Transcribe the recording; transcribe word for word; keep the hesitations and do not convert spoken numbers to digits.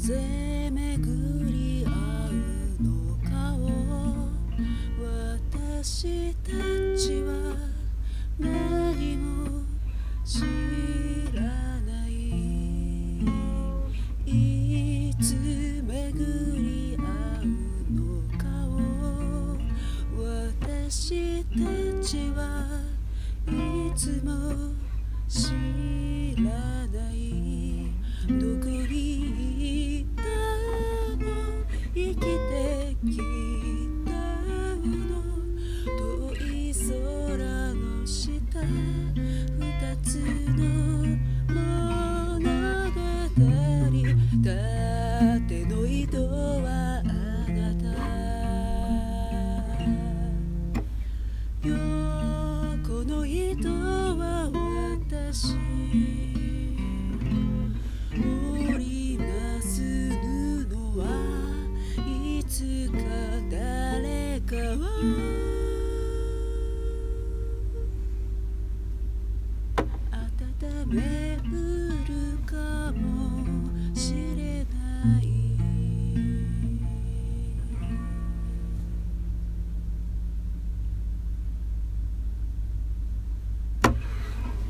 ぜ巡り合うのかを私たちは何も知らない。いつ巡り合うのかを私たちはいつも知らない。どこにいたの生きてきたの遠い空の下二つの物語。縦の糸はあなた、横の糸は私。織りなす布はいつか誰かを温めうるか